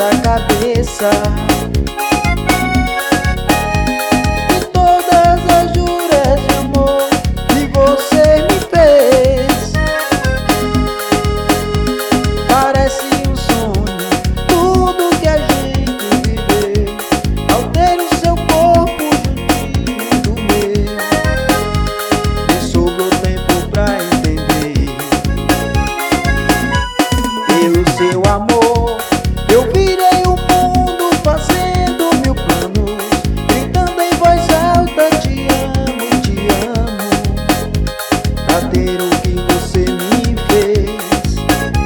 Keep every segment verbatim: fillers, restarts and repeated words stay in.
da cabeça de todas as juras de amor que você me fez. Parece um sonho tudo que a gente viveu, ao ter o seu corpo juntinho do meu. Nem sobrou tempo pra entender. Pelo seu amor eu virei o mundo fazendo mil planos, gritando em voz alta: te amo, te amo, pra ter o que você me fez.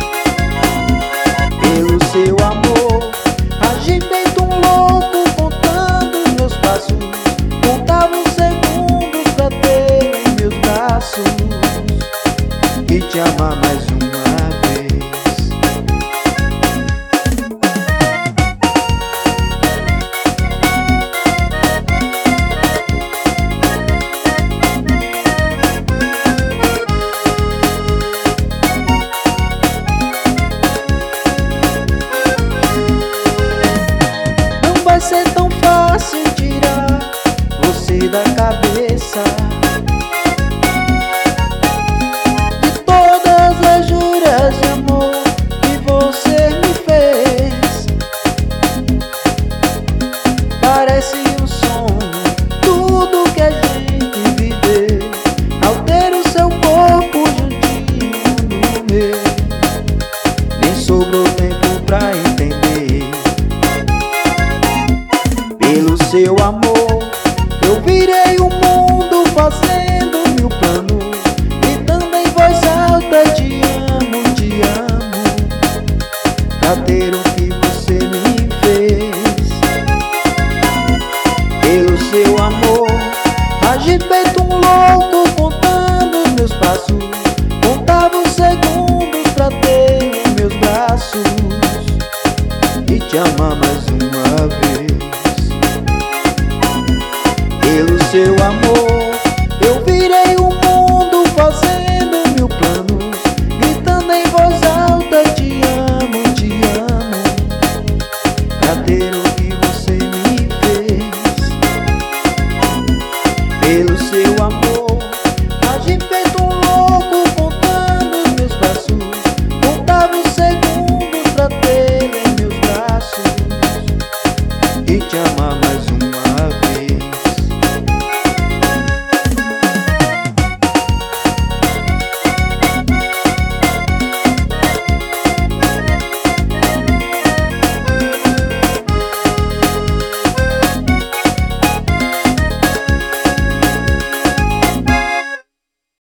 Pelo seu amor agi feito um louco, contando os meus passos, contava os segundos pra ter em meus braços e te amar mais uma vez. Vai ser tão fácil tirar você da cabeça de todas as juras de amor que você me fez. Parece um sonho tudo que a gente viveu, ao ter o seu corpo juntinho no meu. Nem sobrou tempo pra entender. Pelo seu amor eu virei o mundo fazendo mil planos, gritando em voz alta: te amo, te amo, pra ter o que você me fez. Pelo seu amor agi feito um louco, contando os meus passos, contava os segundos pra ter em meus braços e te amar mais uma vez. Pelo seu amor